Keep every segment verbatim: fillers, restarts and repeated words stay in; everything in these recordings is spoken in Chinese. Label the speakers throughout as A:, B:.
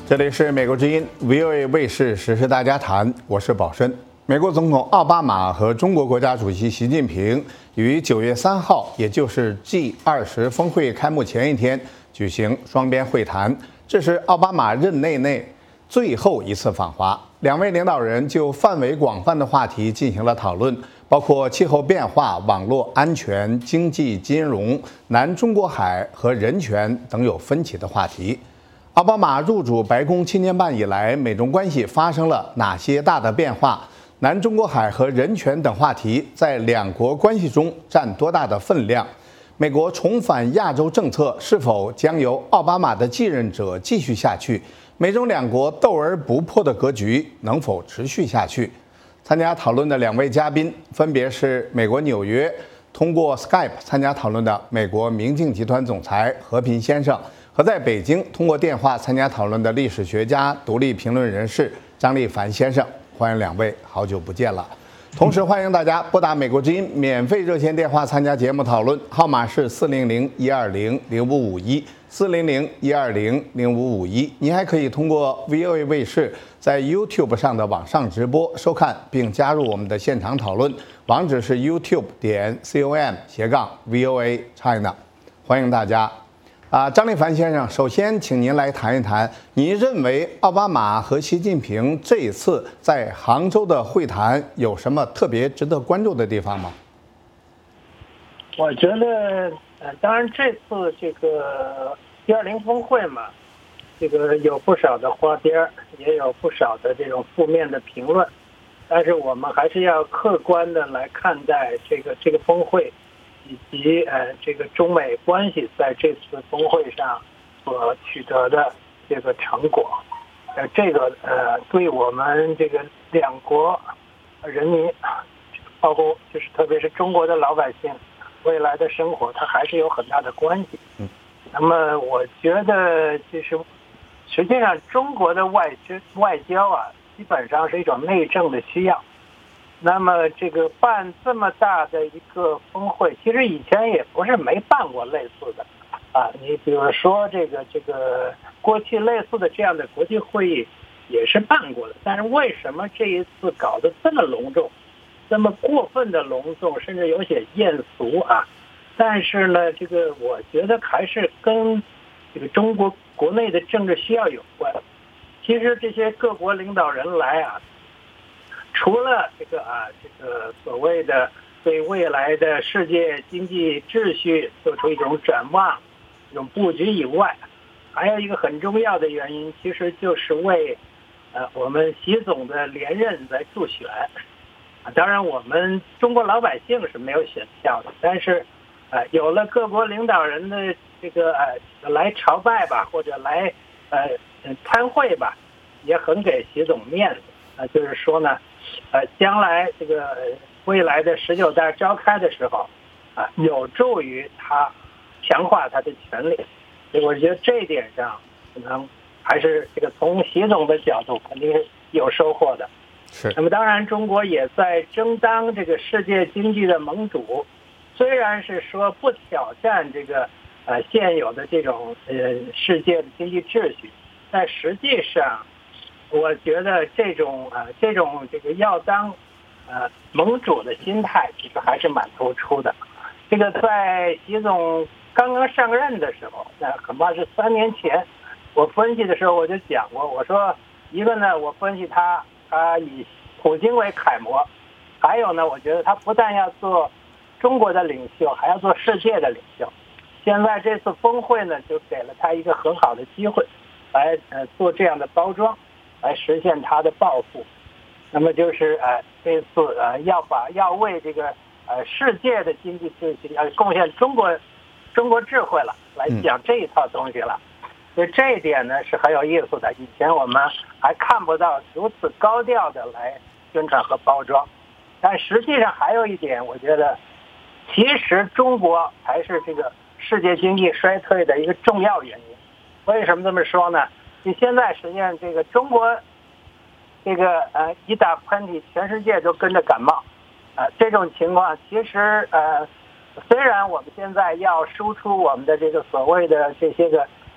A: 这里是美国之音 V O A 卫视时事大家谈，我是宝申。美国总统奥巴马和中国国家主席习近平于九月三号，也就是 G 二十峰会开幕前一天举行双边会谈，这是奥巴马任内内最后一次访华。两位领导人就范围广泛的话题进行了讨论，包括气候变化、网络安全、经济金融、南中国海和人权等有分歧的话题。奥巴马入主白宫七年半以来，美中关系发生了哪些大的变化？南中国海和人权等话题在两国关系中占多大的分量？美国重返亚洲政策是否将由奥巴马的继任者继续下去？美中两国斗而不破的格局能否持续下去？参加讨论的两位嘉宾分别是美国纽约通过 Skype 参加讨论的美国明镜集团总裁和平先生，和在北京通过电话参加讨论的历史学家、独立评论人士张立凡先生。欢迎两位，好久不见了。同时欢迎大家拨打美国之音免费热线电话参加节目讨论，号码是四零零一二零零五五一四零零一二零零五五一。您还可以通过 V O A 卫视在 YouTube 上的网上直播收看并加入我们的现场讨论，网址是 YouTube 点 com 斜杠 V O A China。欢迎大家。啊，张立凡先生，首先请您来谈一谈，您认为奥巴马和习近平这一次在杭州的会谈有什么特别值得关注的地方吗？
B: 我觉得，呃，当然这次这个 G 二十 峰会嘛，这个有不少的花边，也有不少的这种负面的评论，但是我们还是要客观的来看待这个这个峰会。以及呃，这个中美关系在这次峰会上所取得的这个成果，呃，这个呃，对我们这个两国人民，包括就是特别是中国的老百姓未来的生活，它还是有很大的关系。嗯，那么我觉得就是实际上中国的外交外交啊，基本上是一种内政的需要。那么这个办这么大的一个峰会，其实以前也不是没办过类似的啊。你比如说这个这个过去类似的这样的国际会议也是办过的，但是为什么这一次搞得这么隆重，这么过分的隆重，甚至有些艳俗啊？但是呢，这个我觉得还是跟这个中国国内的政治需要有关。其实这些各国领导人来啊，除了这个啊，这个所谓的对未来的世界经济秩序做出一种展望、一种布局以外，还有一个很重要的原因，其实就是为呃我们习总的连任在助选。当然，我们中国老百姓是没有选票的，但是呃有了各国领导人的这个呃来朝拜吧，或者来呃参会吧，也很给习总面子。啊，就是说呢，呃，将来这个未来的十九大召开的时候，啊，有助于他强化他的权力，所以我觉得这一点上可能还是这个从习总的角度肯定是有收获的。
A: 是。
B: 那么当然，中国也在争当这个世界经济的盟主，虽然是说不挑战这个呃现有的这种呃世界的经济秩序，但实际上。我觉得这种呃这种这个要当呃盟主的心态，其实还是蛮突出的。这个在习总刚刚上任的时候，那恐怕是三年前，我分析的时候我就讲过，我说一个呢，我分析他他以普京为楷模，还有呢，我觉得他不但要做中国的领袖，还要做世界的领袖。现在这次峰会呢，就给了他一个很好的机会，来呃做这样的包装。来实现他的抱负，那么就是呃这次呃要把要为这个呃世界的经济秩序要贡献中国中国智慧了，来讲这一套东西了，所以这一点呢是很有意思的。以前我们还看不到如此高调的来宣传和包装，但实际上还有一点，我觉得其实中国才是这个世界经济衰退的一个重要原因。为什么这么说呢？你现在实际上这个中国，这个呃一打喷嚏，全世界都跟着感冒，呃这种情况其实呃虽然我们现在要输出我们的这个所谓的这些个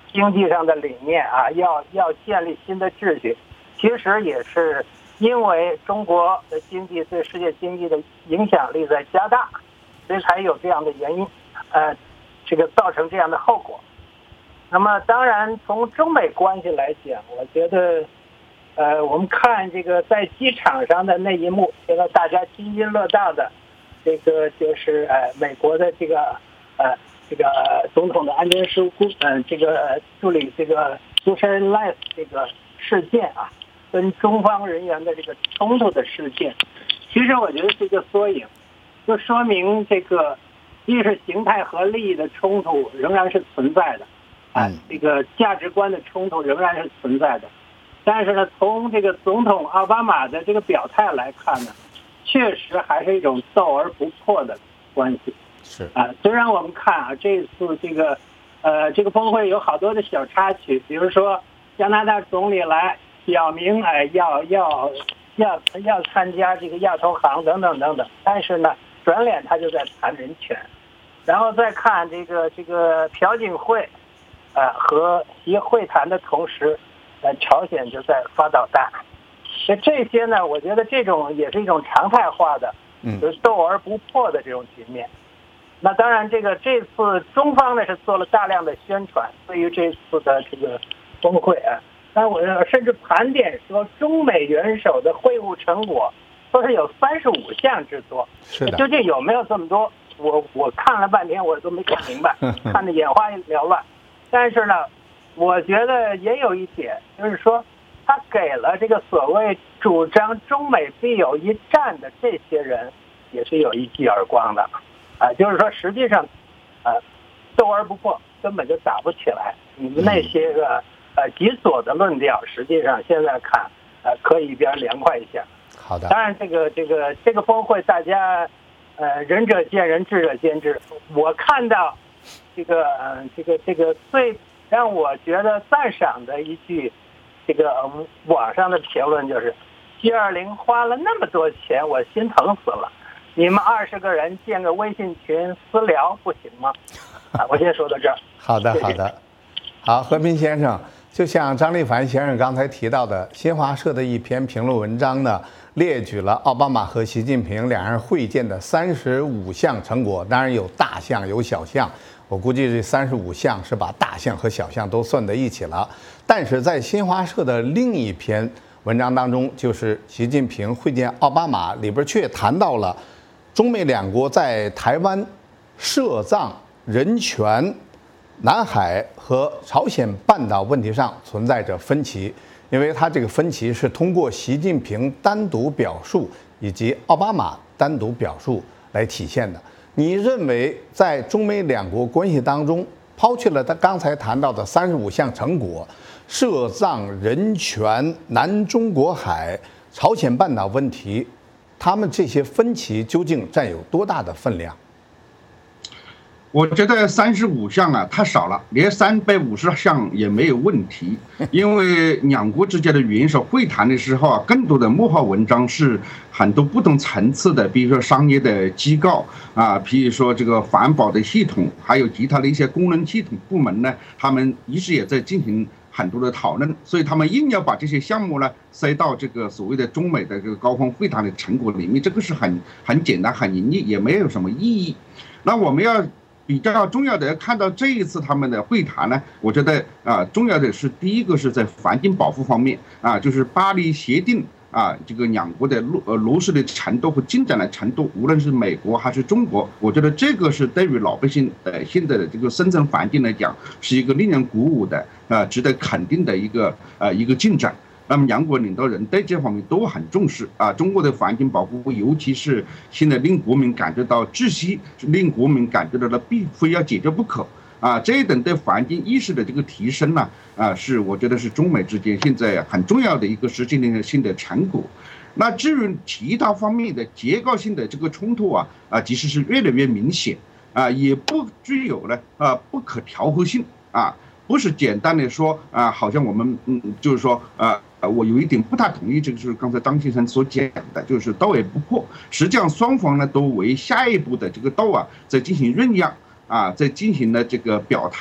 B: 经济上的理念啊，要要建立新的秩序，其实也是因为中国的经济对世界经济的影响力在加大，所以才有这样的原因，呃，这个造成这样的后果。那么当然从中美关系来讲，我觉得呃我们看这个在机场上的那一幕，现在大家津津乐道的这个就是呃美国的这个呃这个总统的安全事务顾呃这个助理这个苏珊赖这个事件啊，跟中方人员的这个冲突的事件，其实我觉得是一个缩影，就说明这个意识形态和利益的冲突仍然是存在的，啊，这个价值观的冲突仍然是存在的。但是呢，从这个总统奥巴马的这个表态来看呢，确实还是一种斗而不破的关系。
A: 是
B: 啊，虽然我们看啊，这次这个呃这个峰会有好多的小插曲，比如说加拿大总理来表明哎要要要要参加这个亚投行等等等等，但是呢，转脸他就在谈人权，然后再看这个这个朴槿惠，呃和习会谈的同时，呃朝鲜就在发导弹，所以这些呢，我觉得这种也是一种常态化的，就是斗而不破的这种局面。那当然，这个这次中方呢是做了大量的宣传，对于这次的这个峰会啊，但我甚至盘点说，中美元首的会晤成果说是有三十五项之多。
A: 是的，
B: 究竟有没有这么多？我我看了半天，我都没看明白，看得眼花缭乱。但是呢，我觉得也有一点，就是说，他给了这个所谓主张中美必有一战的这些人，也是有一记耳光的。啊，就是说，实际上，呃，斗而不破，根本就打不起来。你们那些个呃极左的论调，实际上现在看，呃，可以一边凉快一下。
A: 好的。
B: 当然，这个这个这个峰会，大家呃仁者见仁，智者见智。我看到这个呃这个这个最让我觉得赞赏的一句，这个网上的评论就是 ：G 二零花了那么多钱，我心疼死了。你们二十个人建个微信群私聊不行吗？啊，我先说到这儿。
A: 好的，好的，好，和平先生，就像张立凡先生刚才提到的，新华社的一篇评论文章呢，列举了奥巴马和习近平两人会见的三十五项成果，当然有大项有小项，我估计这三十五项是把大项和小项都算在一起了。但是在新华社的另一篇文章当中，就是习近平会见奥巴马里边却谈到了中美两国在台湾、涉藏、人权、南海和朝鲜半岛问题上存在着分歧，因为他这个分歧是通过习近平单独表述以及奥巴马单独表述来体现的。你认为在中美两国关系当中，抛去了他刚才谈到的三十五项成果，涉藏、人权、南中国海、朝鲜半岛问题，他们这些分歧究竟占有多大的分量？
C: 我觉得三十五项啊太少了，连三百五十项也没有问题。因为两国之间的元首会谈的时候啊，更多的幕后文章是很多不同层次的，比如说商业的机构啊，比如说这个环保的系统，还有其他的一些功能系统部门呢，他们一直也在进行很多的讨论，所以他们硬要把这些项目呢塞到这个所谓的中美的这个高峰会谈的成果里面，这个是很很简单、很容易，也没有什么意义。那我们要比较重要的要看到这一次他们的会谈呢，我觉得啊，重要的是第一个是在环境保护方面啊，就是巴黎协定啊，这个两国的落呃落实的程度和进展的程度，无论是美国还是中国，我觉得这个是对于老百姓呃现在的这个生存环境来讲，是一个令人鼓舞的啊，值得肯定的一个呃一个进展。那么两国领导人对这方面都很重视啊，中国的环境保护，尤其是现在令国民感觉到窒息，令国民感觉到了必非要解决不可啊，这一等对环境意识的这个提升呢，啊，是我觉得是中美之间现在很重要的一个实践性的成果。那至于其他方面的结构性的这个冲突啊，啊，其实是越来越明显啊，也不具有了啊不可调和性啊。不是简单的说啊，好像我们嗯，就是说啊，我有一点不太同意，这个是刚才张先生所讲的，就是斗而不破。实际上双方呢都为下一步的这个斗啊，在进行酝酿啊，在进行了这个表态，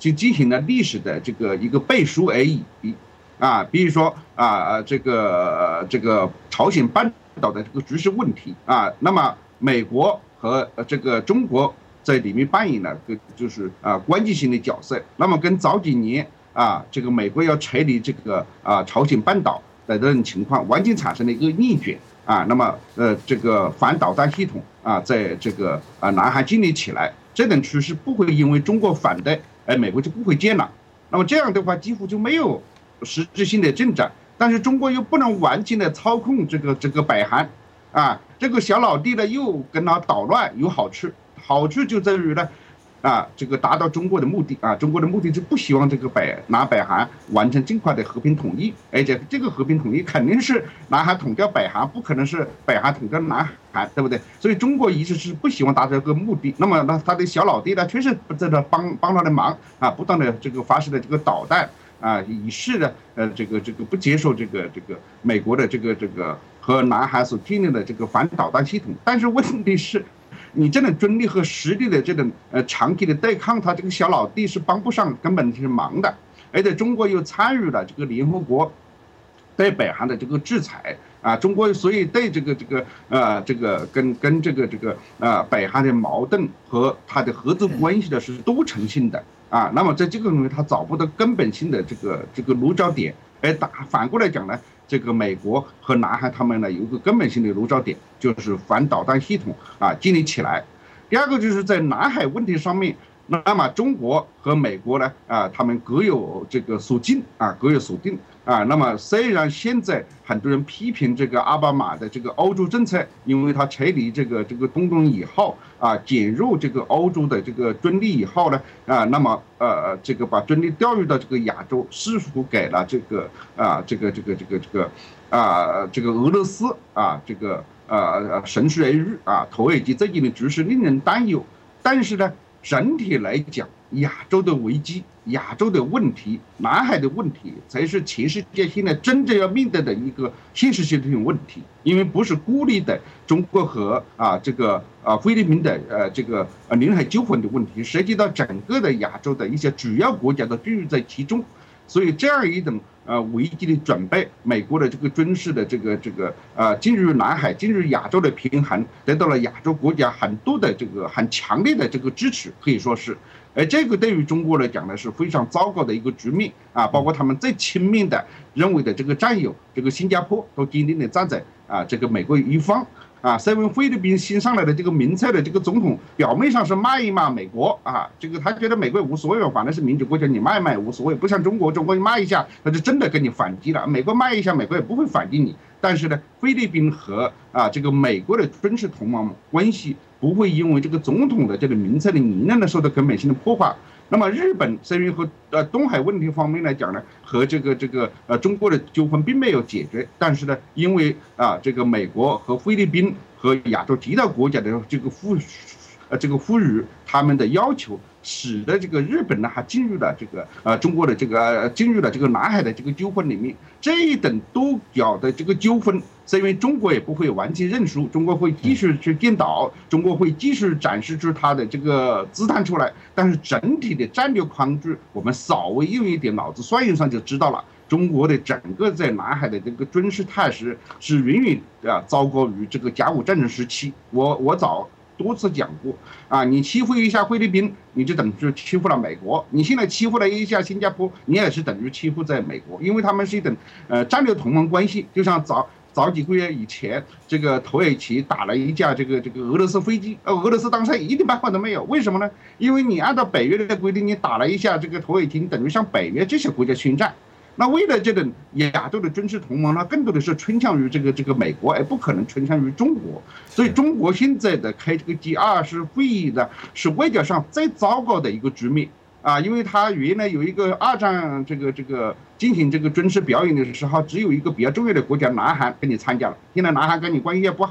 C: 就进行了历史的这个一个背书而已。啊，比如说啊，这个这个朝鲜半岛的这个局势问题啊，那么美国和这个中国在里面扮演了个就是啊关键性的角色。那么跟早几年啊，这个美国要撤离这个啊朝鲜半岛的这种情况，完全产生了一个逆转啊。那么呃，这个反导弹系统啊，在这个啊南海建立起来，这种趋势不会因为中国反对，哎，美国就不会建了。那么这样的话，几乎就没有实质性的进展。但是中国又不能完全的操控这个这个北韩，啊，这个小老弟呢又跟他捣乱有好处，好处就在于呢，啊，这个达到中国的目的啊，中国的目的是不希望这个北南北韩完成尽快的和平统一，而且这个和平统一肯定是南韩统掉北韩，不可能是北韩统掉南韩，对不对？所以中国一直是不希望达到这个目的。那么呢，他的小老弟呢，确实在这帮帮他的忙啊，不断的这个发射的这个导弹。啊，以示的呃，这个这个不接受这个这个美国的这个这个和南韩所建立的这个反导弹系统，但是问题是，你这种军力和实力的这种呃长期的对抗，他这个小老弟是帮不上，根本是忙的，而且中国又参与了这个联合国对北韩的这个制裁啊，中国所以对这个这个呃这个跟跟这个这个呃北韩的矛盾和它的合作关系的是多层性的。啊，那么在这个东西他找不到根本性的这个这个落脚点，而打反过来讲呢，这个美国和南韩他们呢有一个根本性的落脚点，就是反导弹系统啊建立起来。第二个就是在南海问题上面，那么中国和美国呢啊，他们各有这个所进啊，各有所定啊。那么虽然现在很多人批评这个奥巴马的这个欧洲政策，因为他撤离这个这个东东以后啊，减弱这个欧洲的这个军力以后呢啊，那么呃这个把军力调入到这个亚洲，似乎给了这个啊这个这个这个这个啊这个俄罗斯啊这个呃乘虚而入啊，土耳其最近的局势令人担忧。但是呢，整体来讲，亚洲的危机、亚洲的问题、南海的问题，才是全世界现在真正要面对的一个现实性的问题。因为不是孤立的中国和啊这个啊菲律宾的呃这个呃领海纠纷的问题，涉及到整个的亚洲的一些主要国家都进入在其中。所以这样一种呃危机的准备，美国的这个军事的这个这个呃进入南海、进入亚洲的平衡，得到了亚洲国家很多的这个很强烈的这个支持，可以说是。而这个对于中国来讲呢，是非常糟糕的一个局面啊！包括他们最亲密的认为的这个战友，这个新加坡都坚定的站在啊这个美国一方啊。身为菲律宾新上来的这个民粹的这个总统，表面上是骂一骂美国啊，这个他觉得美国无所谓，反正是民主国家，你骂一骂也无所谓，不像中国，中国骂一下他就真的跟你反击了，美国骂一下，美国也不会反击你。但是呢，菲律宾和啊这个美国的军事同盟关系不会因为这个总统的这个民粹的理念呢受到根本性的破坏。那么日本虽然和呃东海问题方面来讲呢，和这个这个呃中国的纠纷并没有解决，但是呢，因为啊这个美国和菲律宾和亚洲其他国家的这个呼呃这个呼吁他们的要求，使得这个日本呢还进入了这个呃中国的这个、呃、进入了这个南海的这个纠纷里面。这一等多角的这个纠纷，是因为中国也不会完全认输，中国会继续去颠倒，中国会继续展示出它的这个姿态出来。但是整体的战略框架，我们稍微用一点脑子算一算就知道了。中国的整个在南海的这个军事态势是远远啊糟糕于这个甲午战争时期。我我早多次讲过啊，你欺负一下菲律宾，你就等于欺负了美国；你现在欺负了一下新加坡，你也是等于欺负在美国，因为他们是一种呃战略同盟关系。就像早早几个月以前，这个土耳其打了一架这个这个俄罗斯飞机，呃，俄罗斯当时一点办法都没有。为什么呢？因为你按照北约的规定，你打了一下这个土耳其，你等于向北约这些国家宣战。那为了这种亚洲的军事同盟呢，更多的是倾向于这个这个美国，而不可能倾向于中国。所以中国现在的开这个 G 二十会议的是外交上最糟糕的一个局面啊，因为他原来有一个二战这个这个进行这个军事表演的时候，只有一个比较重要的国家南韩跟你参加了，现在南韩跟你关系也不好。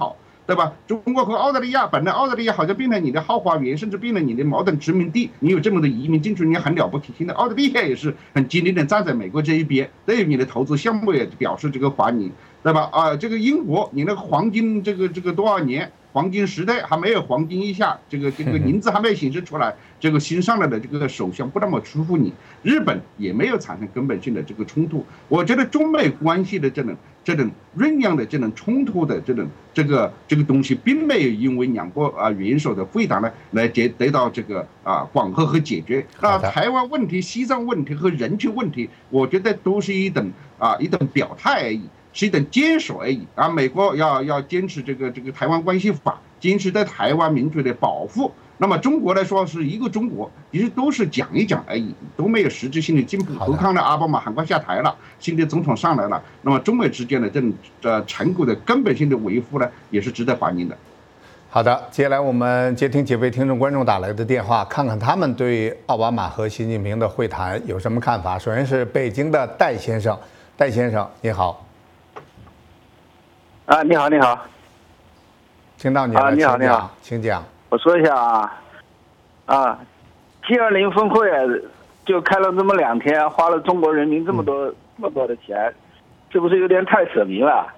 C: 对吧？中国和澳大利亚，本来澳大利亚好像变成你的后花园，甚至变成你的矛盾殖民地。你有这么多移民进去，你很了不起。现在澳大利亚也是很坚定的站在美国这一边，对于你的投资项目也表示这个欢迎，对吧？啊，这个英国，你那个黄金这个这个多少年？黄金时代还没有黄金一下，这个这个银子还没有显示出来，这个新上来的这个首相不那么舒服你，日本也没有产生根本性的这个冲突。我觉得中美关系的这种这种酝酿的这种冲突的这种这个这个东西，并没有因为两国啊元首的会谈呢来得得到这个啊缓和和解决。那台湾问题、西藏问题和人权问题，我觉得都是一等啊一等表态而已。是一等坚守而已啊！美国要要坚持这个这个台湾关系法，坚持对台湾民主的保护。那么中国来说是一个中国，其实都是讲一讲而已，都没有实质性的进步。何况呢，奥巴马很快下台了，新的总统上来了，那么中美之间的这种呃成果的根本性的维护呢，也是值得欢迎的。
A: 好的，接下来我们接听几位听众观众打来的电话，看看他们对奥巴马和习近平的会谈有什么看法。首先是北京的戴先生，戴先生你好。
D: 啊，你好，你好，
A: 听到你了，
D: 啊，你好，你好，
A: 请讲。
D: 我说一下啊，啊 ，G 二零峰会就开了这么两天，花了中国人民这么多、嗯、这么多的钱，是不是有点太扯民了？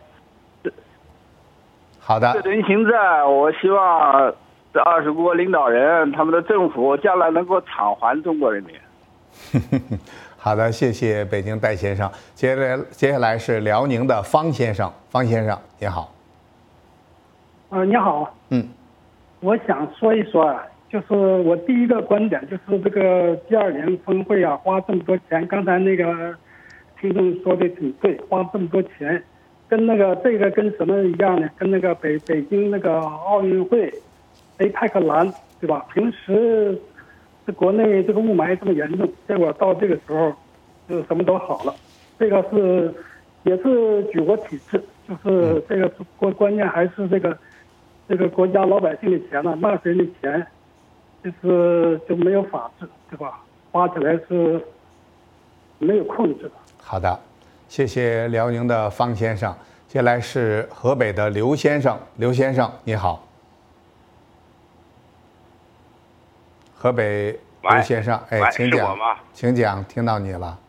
A: 好的。
D: 这人情债，我希望这二十国领导人他们的政府将来能够偿还中国人民。
A: 好的，谢谢北京戴先生。接下来，接下来是辽宁的方先生，方先生你好。
E: 呃，你好。
A: 嗯，
E: 我想说一说啊，就是我第一个观点就是这个 G 二零峰会啊，花这么多钱，刚才那个听众说的挺对，花这么多钱，跟那个这个跟什么一样呢？跟那个北北京那个奥运会 A P E C 蓝，对吧？平时这国内这个雾霾这么严重，结果到这个时候，就什么都好了。这个是也是举国体制，就是这个关关键还是这个这个国家老百姓的钱呢、啊，纳税人的钱，就是就没有法治，对吧？花起来是没有控制的。
A: 好的，谢谢辽宁的方先生。接下来是河北的刘先生，刘先生你好。河北刘先生，哎，请讲，请讲，听到你了。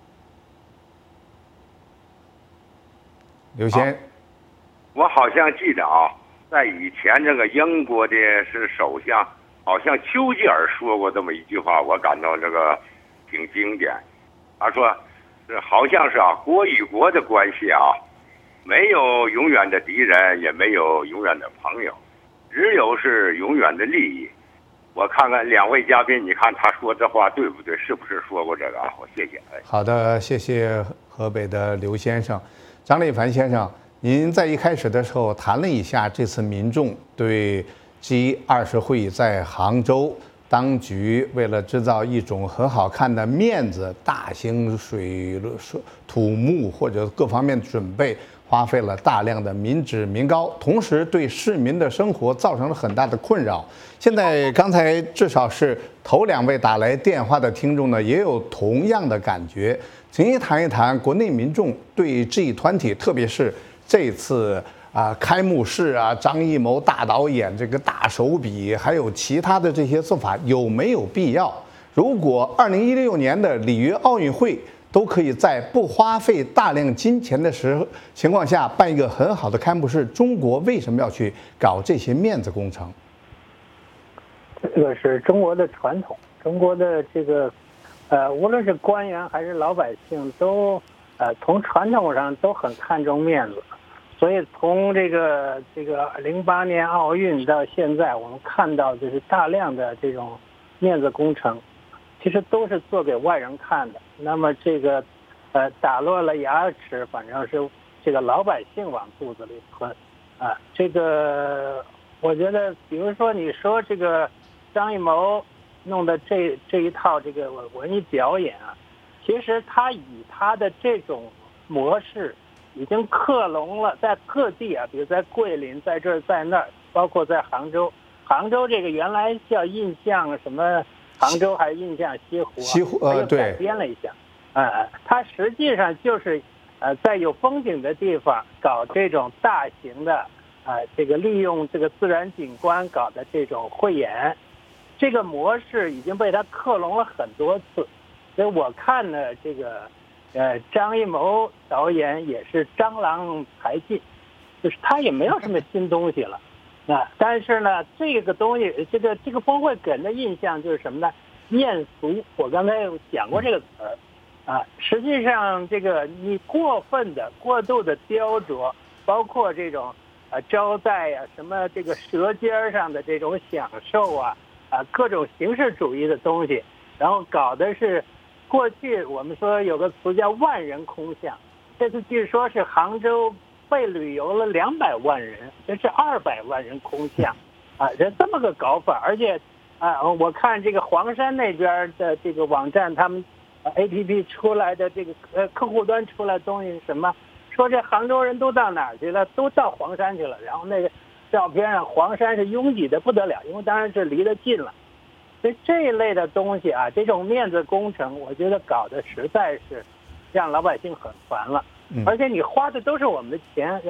A: 刘先，
F: 我好像记得啊，在以前这个英国的是首相，好像丘吉尔说过这么一句话，我感到这个挺经典。他说，是好像是啊，国与国的关系啊，没有永远的敌人，也没有永远的朋友，只有是永远的利益。我看看两位嘉宾，你看他说这话对不对？是不是说过这个啊？我谢谢。
A: 好的，谢谢河北的刘先生。张立凡先生，您在一开始的时候谈了一下这次民众对 G 二十会议在杭州，当局为了制造一种很好看的面子，大型水土木或者各方面准备，花费了大量的民脂民膏，同时对市民的生活造成了很大的困扰。现在刚才至少是头两位打来电话的听众呢，也有同样的感觉。请您谈一谈国内民众对这一团体，特别是这次啊、呃、开幕式啊，张艺谋大导演这个大手笔，还有其他的这些做法有没有必要？如果二零一六年的里约奥运会都可以在不花费大量金钱的时候情况下办一个很好的开幕式，中国为什么要去搞这些面子工程？
B: 这个是中国的传统，中国的这个，呃，无论是官员还是老百姓都，呃，从传统上都很看重面子，所以从这个这个零八年奥运到现在，我们看到就是大量的这种面子工程，其实都是做给外人看的。那么这个，呃，打落了牙齿，反正是这个老百姓往肚子里吞，啊，这个我觉得，比如说你说这个张艺谋弄的这这一套这个文艺表演啊，其实他以他的这种模式已经克隆了在各地啊，比如在桂林，在这儿在那儿，包括在杭州。杭州这个原来叫印象什么？杭州还是印象西湖、啊？
A: 西湖呃，对，
B: 改编了一下。呃，它实际上就是呃，在有风景的地方搞这种大型的啊，这个利用这个自然景观搞的这种汇演，这个模式已经被他克隆了很多次，所以我看呢，这个呃张艺谋导演也是江郎才尽，就是他也没有什么新东西了啊。但是呢，这个东西，这个这个峰会给人的印象就是什么呢？艳俗。我刚才有讲过这个词儿啊。实际上，这个你过分的、过度的雕琢，包括这种啊招待啊，什么这个舌尖上的这种享受啊。啊，各种形式主义的东西，然后搞的是，过去我们说有个词叫万人空巷，这次据说是杭州被旅游了两百万人，这是二百万人空巷，啊，这这么个搞法，而且啊，我看这个黄山那边的这个网站，他们 A P P 出来的这个呃客户端出来的东西是什么？说这杭州人都到哪儿去了？都到黄山去了，然后那个。照片上黄山是拥挤的不得了，因为当然是离得近了。所以这一类的东西啊，这种面子工程，我觉得搞得实在是让老百姓很烦了。而且你花的都是我们的钱。